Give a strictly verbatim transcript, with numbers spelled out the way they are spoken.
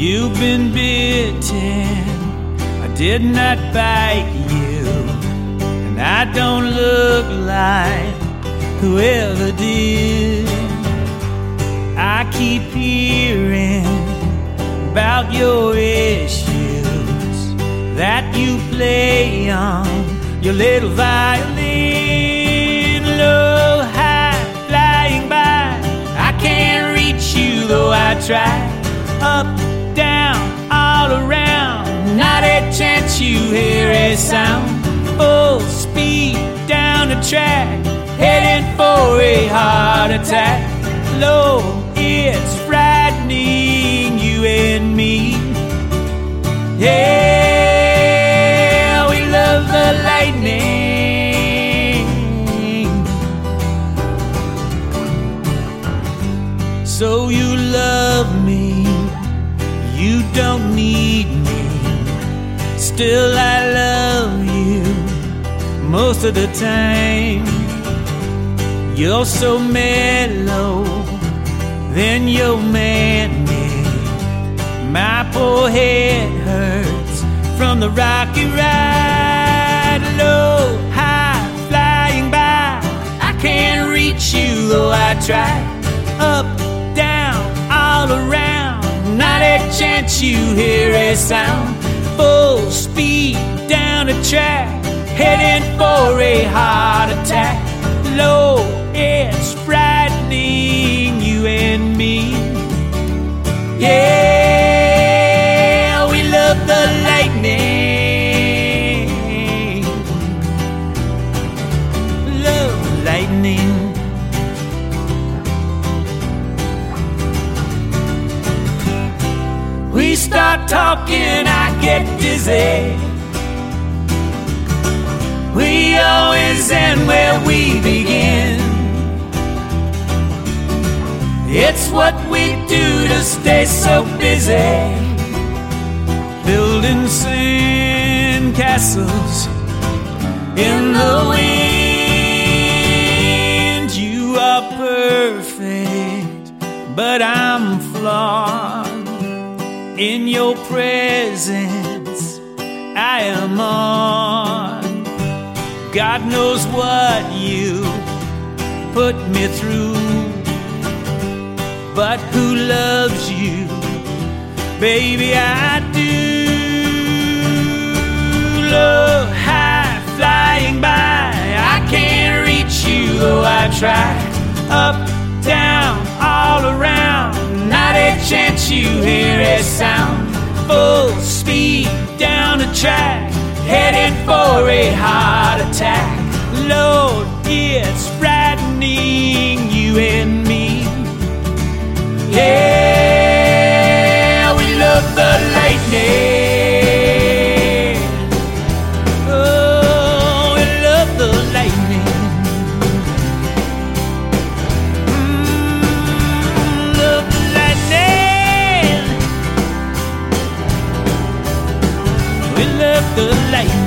You've been bitten, I did not bite you, and I don't look like whoever did. I keep hearing about your issues that you play on your little violin. Low, high, flying by, I can't reach you though I try. Up, down, all around, not a chance you hear a sound. Full speed down the track, heading for a heart attack. Low, it's frightening you and me. Yeah, we love the lightning. So you love me, you don't need me. Still I love you most of the time. You're so mellow, then you're manic. My poor head hurts from the rocky ride. Low, high, flying by, I can't reach you though I try. Up, down, all around, not a chance you hear a sound. Full speed down the track, heading for a heart attack. Low, it's frightening you and me. Yeah, we love the lightning. Love the lightning. We start talking, I get dizzy. We always end where we begin. It's what we do to stay so busy, building sand castles in the wind. You are perfect, but I'm flawed. In your presence I am on. God knows what you put me through, but who loves you? Baby, I do. Low, high, flying by, I can't reach you though I try. Up, down, all around, not a chance you hear a sound. Full speed down the track, heading for a heart attack. Lord, it's frightening you and me. Yeah, we love the lightning. Oh, we love the lightning. Mm, love the lightning. We love the lightning.